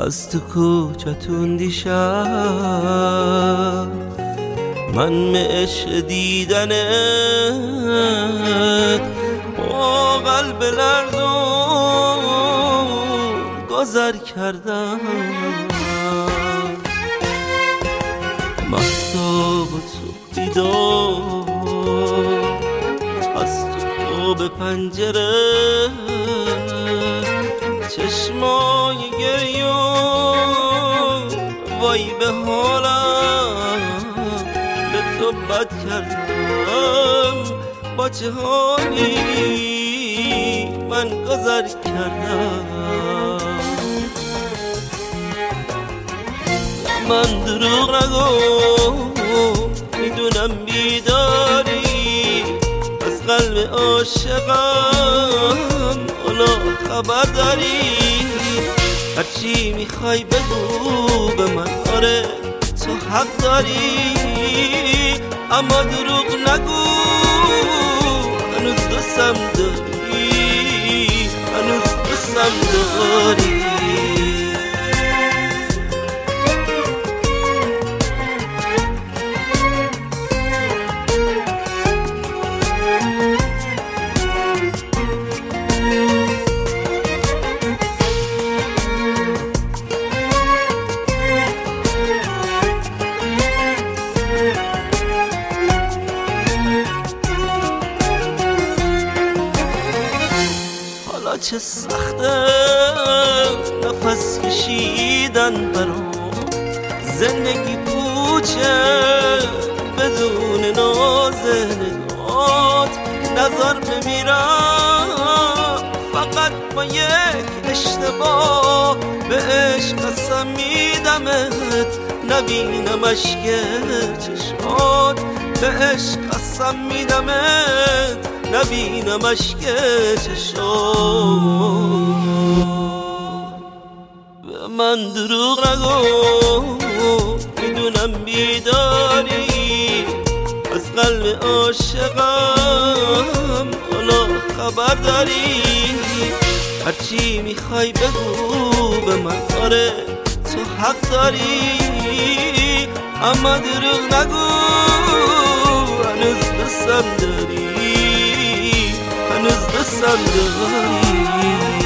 از تو کوچتون دیشب من معش دیدنت با قلب لرزون گذر کردم. مهتاب تو بیدار از تو به پنجره چشمای گریون وای به حالم به تو بد کردم. با چه حالی من گذر کردم. من دروغ نگو میدونم بیداری از قلب عاشقم حالا خبر داری. هرچی میخوای بگو به من آره تو حق داری اما دروغ نگو هنوز دوستم داری هنوز دوستم داری. چه سخته نفس کشیدن برام زندگی پوچه بدون ناز نگات نظر بمیرم فقط با یک اشتباه به عشق قسم میدمت نبینم اشک چشمات به عشق قسم میدمت نبینم اشک چشات. به من دروغ نگو میدونم بیداری از قلب عاشقم حالا خبر داری. هرچی میخوای بگو به من آره تو حق داری اما دروغ نگو هنوز دوستم داری هنوز دوستم داری.